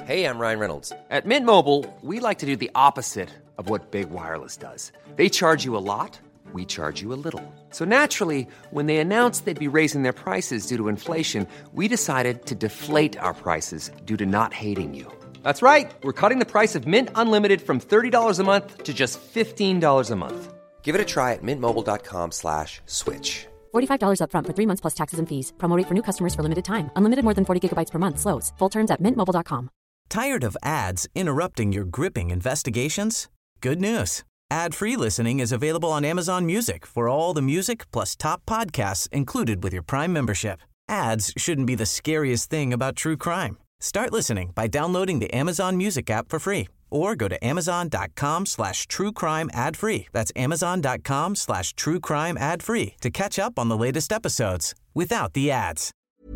Hey, I'm Ryan Reynolds. At Mint Mobile, we like to do the opposite of what Big Wireless does. They charge you a lot, we charge you a little. So naturally, when they announced they'd be raising their prices due to inflation, we decided to deflate our prices due to not hating you. That's right. We're cutting the price of Mint Unlimited from $30 a month to just $15 a month. Give it a try at mintmobile.com/switch. $45 up front for 3 months plus taxes and fees. Promo rate for new customers for limited time. Unlimited more than 40 gigabytes per month. Slows full terms at mintmobile.com. Tired of ads interrupting your gripping investigations? Good news. Ad-free listening is available on Amazon Music for all the music plus top podcasts included with your Prime membership. Ads shouldn't be the scariest thing about true crime. Start listening by downloading the Amazon Music app for free or go to amazon.com/truecrime ad-free. That's amazon.com/truecrime ad-free to catch up on the latest episodes without the ads.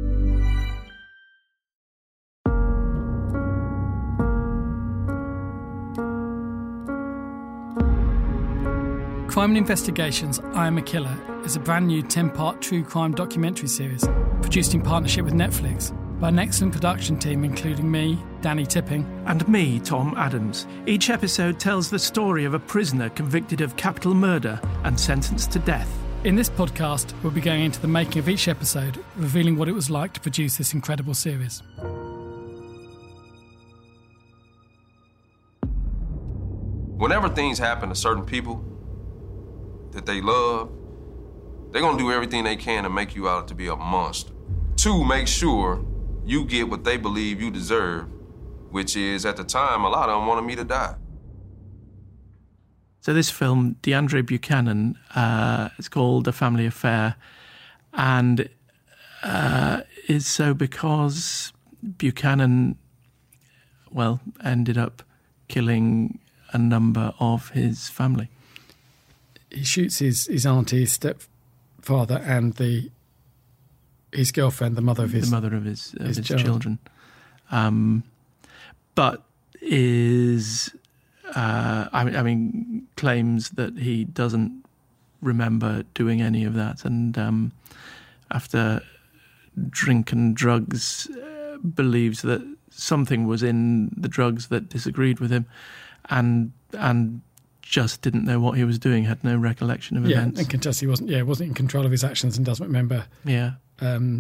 Crime and Investigations, I Am a Killer is a brand new 10-part true crime documentary series produced in partnership with Netflix by an excellent production team including me, Danny Tipping. And me, Tom Adams. Each episode tells the story of a prisoner convicted of capital murder and sentenced to death. In this podcast, we'll be going into the making of each episode, revealing what it was like to produce this incredible series. Whenever things happen to certain people that they love, they're gonna do everything they can to make you out to be a monster. To make sure you get what they believe you deserve, which is, at the time, a lot of them wanted me to die. So this film, DeAndre Buchanan, is called A Family Affair, and is so because Buchanan, ended up killing a number of his family. He shoots his auntie, his stepfather, and his girlfriend, the mother of his children. But is claims that he doesn't remember doing any of that, and after drink and drugs, believes that something was in the drugs that disagreed with him, and just didn't know what he was doing, had no recollection of events. And contest he wasn't in control of his actions and doesn't remember any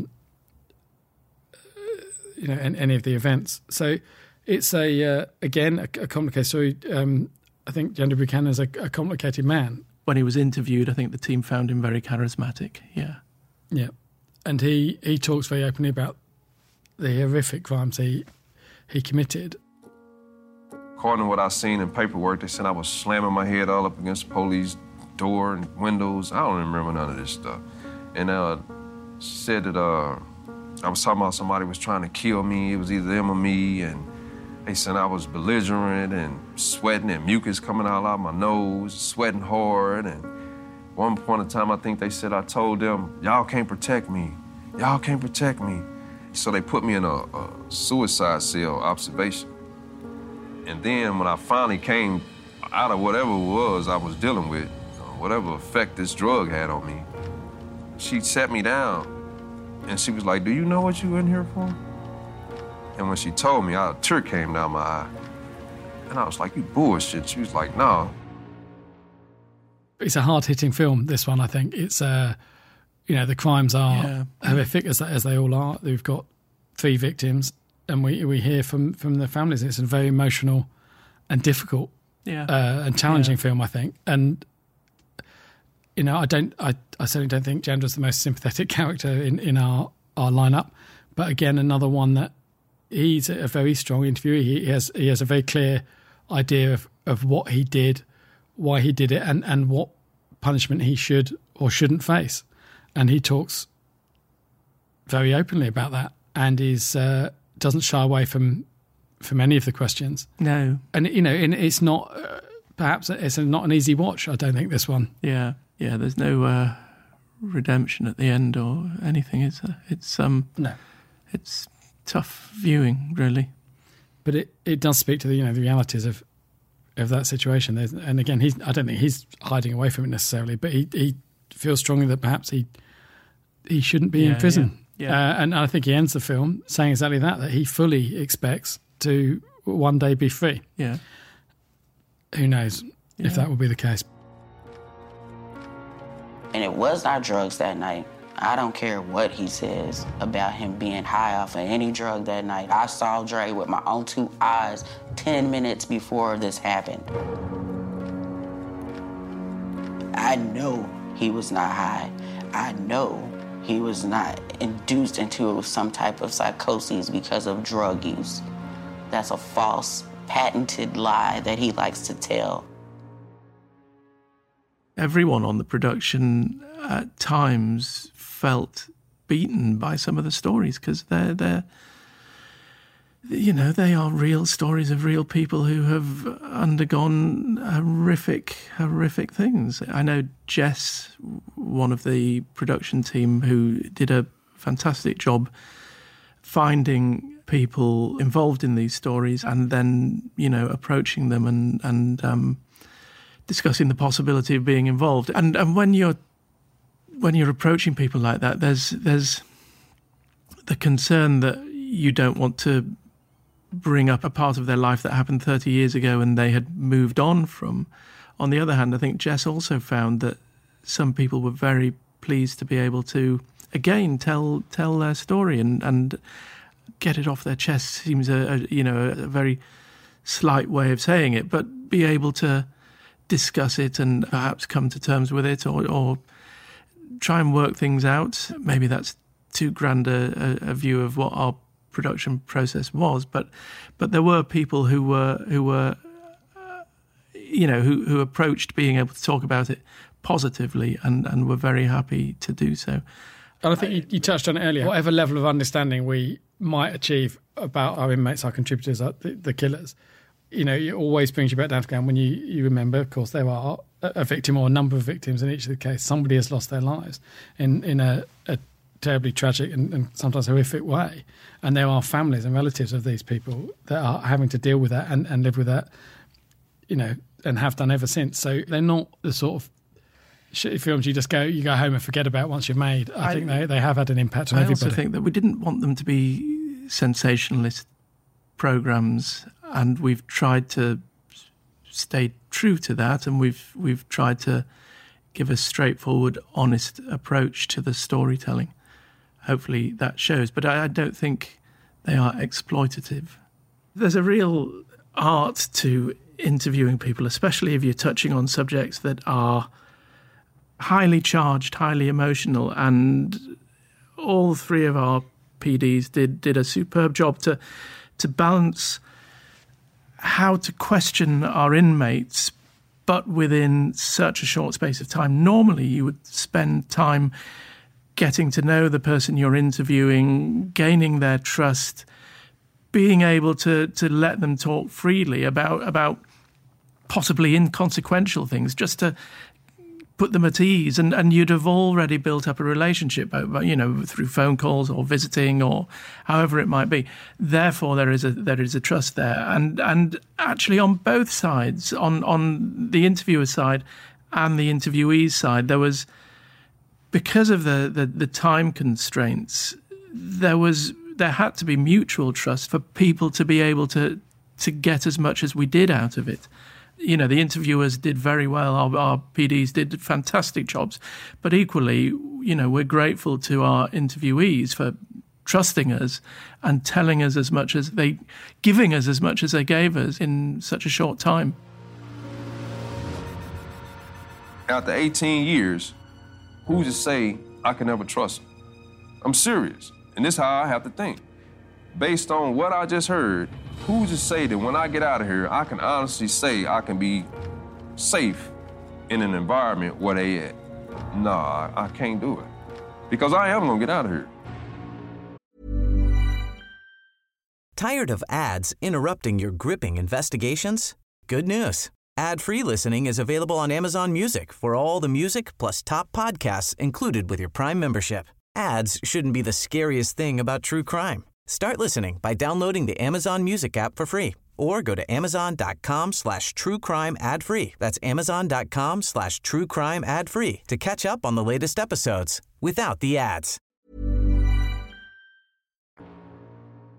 of the events. So it's a complicated story. I think DeAndre Buchanan is a complicated man. When he was interviewed, I think the team found him very charismatic. Yeah. And he talks very openly about the horrific crimes he committed. According to what I seen in paperwork, they said I was slamming my head all up against the police door and windows. I don't remember none of this stuff. And said that I was talking about somebody was trying to kill me. It was either them or me. And they said I was belligerent and sweating and mucus coming out of my nose, sweating hard. And one point in time, I think they said I told them, y'all can't protect me. Y'all can't protect me. So they put me in a suicide cell observation. And then when I finally came out of whatever it was I was dealing with, whatever effect this drug had on me, she sat me down and she was like, do you know what you in here for? And when she told me, a tear came down my eye. And I was like, you bullshit. She was like, no. It's a hard-hitting film, this one, I think. It's, the crimes are horrific, as they all are. We've got 3 victims. And we hear from the families. It's a very emotional and difficult and challenging film, I think. And I certainly don't think Jandra's the most sympathetic character in our lineup. But again, another one that he's a very strong interviewer. He has a very clear idea of what he did, why he did it, and what punishment he should or shouldn't face. And he talks very openly about that, and doesn't shy away from any of the questions. No. And, it's not, perhaps it's not an easy watch, I don't think, this one. Yeah, there's no redemption at the end or anything, is there? No. It's tough viewing, really. But it does speak to the realities of that situation. And again, I don't think he's hiding away from it necessarily, but he feels strongly that perhaps he shouldn't be in prison. Yeah. And I think he ends the film saying exactly that he fully expects to one day be free. Yeah. Who knows if that will be the case. And it was not drugs that night. I don't care what he says about him being high off of any drug that night. I saw Dre with my own 2 eyes 10 minutes before this happened. I know he was not high. I know he was not induced into some type of psychosis because of drug use. That's a false, patented lie that he likes to tell. Everyone on the production at times felt beaten by some of the stories because they're they are real stories of real people who have undergone horrific things. I know Jess, one of the production team, who did a fantastic job finding people involved in these stories and then, approaching them and discussing the possibility of being involved. And when you're approaching people like that, there's the concern that you don't want to bring up a part of their life that happened 30 years ago and they had moved on from. On the other hand, I think Jess also found that some people were very pleased to be able to, again, tell their story and get it off their chest. Seems a very slight way of saying it, but be able to discuss it and perhaps come to terms with it or try and work things out. Maybe that's too grand a view of what our production process was, but there were people who approached being able to talk about it positively and were very happy to do so. And I think you touched on it earlier. Whatever level of understanding we might achieve about our inmates, our contributors, the killers, it always brings you back down to ground when you remember, of course, there are a victim or a number of victims in each of the cases. Somebody has lost their lives in a terribly tragic and sometimes horrific way. And there are families and relatives of these people that are having to deal with that and live with that, and have done ever since. So they're not the sort of shitty films you go home and forget about once you're made. I think they have had an impact on everybody. I also think that we didn't want them to be sensationalist programmes, and we've tried to stay true to that, and we've tried to give a straightforward, honest approach to the storytelling. Hopefully that shows, but I don't think they are exploitative. There's a real art to interviewing people, especially if you're touching on subjects that are highly charged, highly emotional, and all 3 of our PDs did a superb job to balance how to question our inmates, but within such a short space of time. Normally you would spend time getting to know the person you're interviewing, gaining their trust, being able to let them talk freely about possibly inconsequential things, just to put them at ease, and you'd have already built up a relationship, through phone calls or visiting or however it might be. Therefore, there is a trust there, and actually on both sides, on the interviewer's side and the interviewee's side, there was, because of the time constraints, there had to be mutual trust for people to be able to get as much as we did out of it. The interviewers did very well. Our PDs did fantastic jobs. But equally, we're grateful to our interviewees for trusting us and telling us giving us as much as they gave us in such a short time. After 18 years, who's to say I can never trust them? I'm serious, and this is how I have to think. Based on what I just heard, who's to say that when I get out of here, I can honestly say I can be safe in an environment where they at? Nah, I can't do it. Because I am gonna get out of here. Tired of ads interrupting your gripping investigations? Good news. Ad-free listening is available on Amazon Music for all the music plus top podcasts included with your Prime membership. Ads shouldn't be the scariest thing about true crime. Start listening by downloading the Amazon Music app for free or go to amazon.com/truecrime ad-free. That's amazon.com/truecrime ad-free to catch up on the latest episodes without the ads.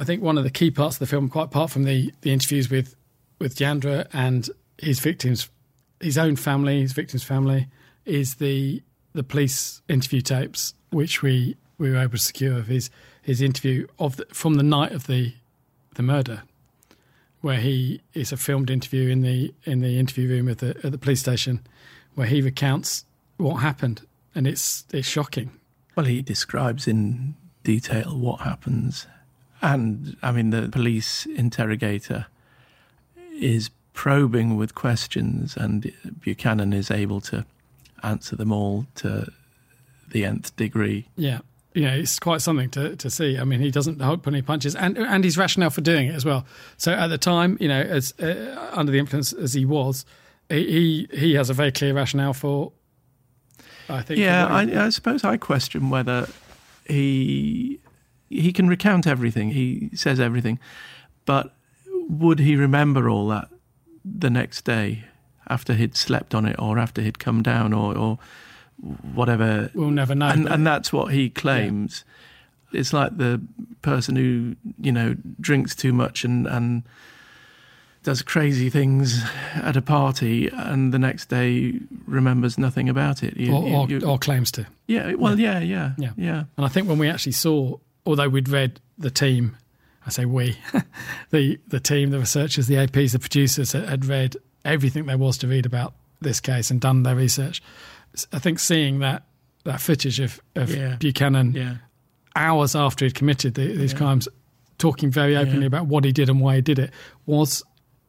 I think one of the key parts of the film, quite apart from the interviews with Jandra and his victims, his own family, his victims' family, is the police interview tapes, which we were able to secure of his interview from the night of the murder, where it's a filmed interview in the interview room at the police station, where he recounts what happened, and it's shocking. Well, he describes in detail what happens, and I mean the police interrogator is probing with questions, and Buchanan is able to answer them all to the nth degree. Yeah. It's quite something to see. I mean, he doesn't put any punches, and his rationale for doing it as well. So at the time, as under the influence as he was, he has a very clear rationale for, I think. Yeah, I suppose I question whether he can recount everything. He says everything, but would he remember all that the next day after he'd slept on it, or after he'd come down, or whatever? We'll never know. And that's what he claims. Yeah. It's like the person who, drinks too much and does crazy things at a party, and the next day remembers nothing about it. Or claims to. Yeah, well, yeah. And I think when we actually saw, although we'd read the team, I say we, the team, the researchers, the APs, the producers had read everything there was to read about this case and done their research. I think seeing that footage of Buchanan hours after he'd committed these crimes, talking very openly about what he did and why he did it, was,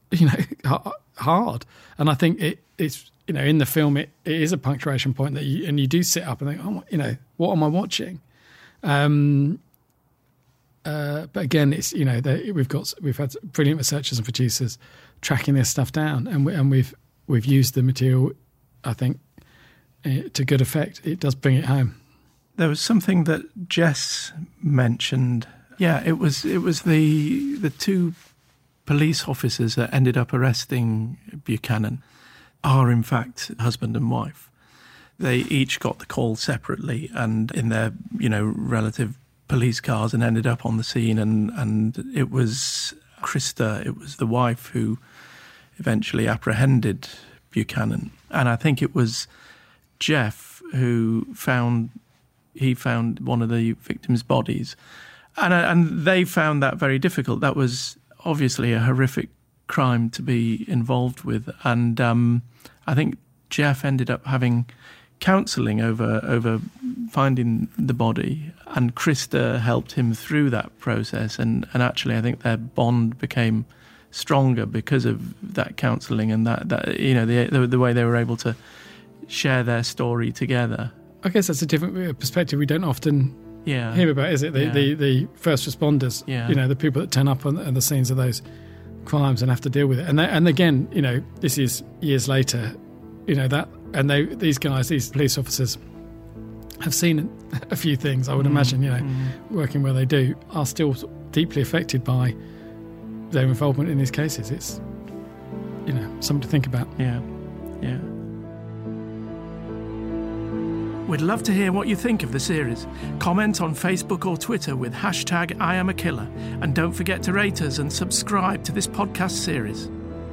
hard. And I think it's in the film it is a punctuation point that you do sit up and think, what am I watching? But again, it's we've had brilliant researchers and producers tracking this stuff down, and we've used the material, I think, to good effect. It does bring it home. There was something that Jess mentioned. Yeah, it was the two police officers that ended up arresting Buchanan are in fact husband and wife. They each got the call separately and in their relative police cars, and ended up on the scene, and it was Krista, it was the wife, who eventually apprehended Buchanan. And I think it was Jeff who found one of the victims' bodies, and they found that very difficult. That was obviously a horrific crime to be involved with, and I think Jeff ended up having counselling over finding the body, and Krista helped him through that process, and actually I think their bond became stronger because of that counselling and that the way they were able to share their story together. I guess that's a different perspective we don't often hear about, is it? The first responders, the people that turn up on the scenes of those crimes and have to deal with it. And again, this is years later, these guys, these police officers, have seen a few things, I would imagine, working where they do, are still deeply affected by their involvement in these cases. It's, something to think about. Yeah. We'd love to hear what you think of the series. Comment on Facebook or Twitter with #IamAKiller. And don't forget to rate us and subscribe to this podcast series.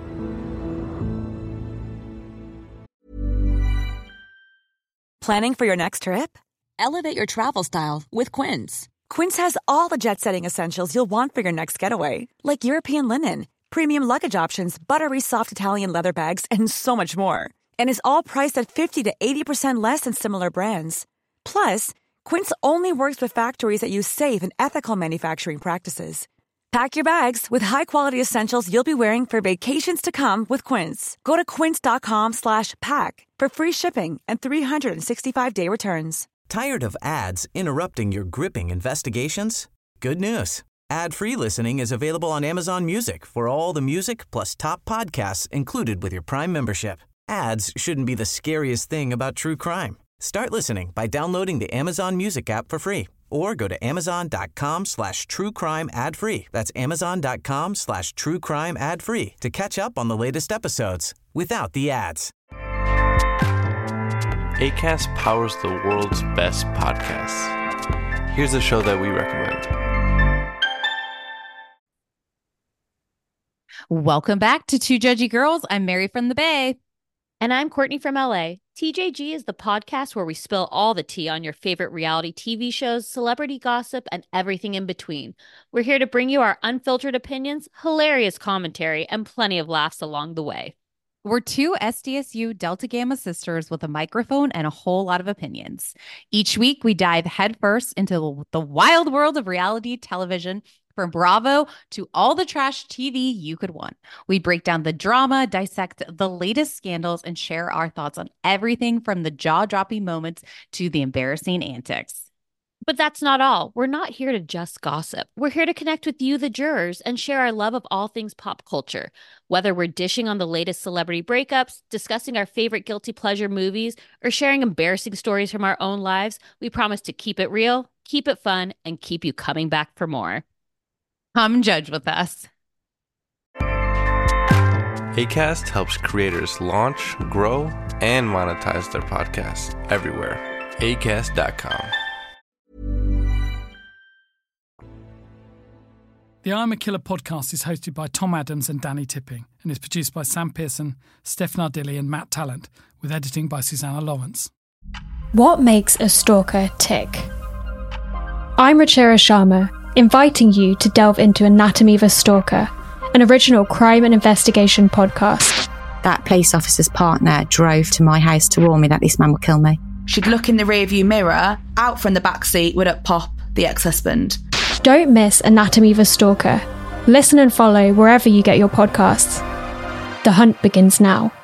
Planning for your next trip? Elevate your travel style with Quince. Quince has all the jet-setting essentials you'll want for your next getaway, like European linen, premium luggage options, buttery soft Italian leather bags, and so much more. And is all priced at 50 to 80% less than similar brands. Plus, Quince only works with factories that use safe and ethical manufacturing practices. Pack your bags with high-quality essentials you'll be wearing for vacations to come with Quince. Go to quince.com/pack for free shipping and 365-day returns. Tired of ads interrupting your gripping investigations? Good news. Ad-free listening is available on Amazon Music for all the music plus top podcasts included with your Prime membership. Ads shouldn't be the scariest thing about true crime. Start listening by downloading the Amazon Music app for free or go to amazon.com/truecrime ad-free. That's amazon.com/truecrime ad-free to catch up on the latest episodes without the ads. Acast powers the world's best podcasts. Here's a show that we recommend. Welcome back to Two Judgy Girls. I'm Mary from the Bay. And I'm Courtney from LA. TJG is the podcast where we spill all the tea on your favorite reality TV shows, celebrity gossip, and everything in between. We're here to bring you our unfiltered opinions, hilarious commentary, and plenty of laughs along the way. We're two SDSU Delta Gamma sisters with a microphone and a whole lot of opinions. Each week, we dive headfirst into the wild world of reality television, from Bravo to all the trash TV you could want. We break down the drama, dissect the latest scandals, and share our thoughts on everything from the jaw-dropping moments to the embarrassing antics. But that's not all. We're not here to just gossip. We're here to connect with you, the jurors, and share our love of all things pop culture. Whether we're dishing on the latest celebrity breakups, discussing our favorite guilty pleasure movies, or sharing embarrassing stories from our own lives, we promise to keep it real, keep it fun, and keep you coming back for more. Come judge with us. Acast helps creators launch, grow, and monetize their podcasts everywhere. Acast.com. The I'm a Killer podcast is hosted by Tom Adams and Danny Tipping and is produced by Sam Pearson, Steph Nardilli and Matt Talent, with editing by Susanna Lawrence. What makes a stalker tick? I'm Ruchira Sharma, inviting you to delve into Anatomy of a Stalker, an original crime and investigation podcast. That police officer's partner drove to my house to warn me that this man would kill me. She'd look in the rearview mirror, out from the back seat would up pop the ex-husband. Don't miss Anatomy of a Stalker. Listen and follow wherever you get your podcasts. The hunt begins now.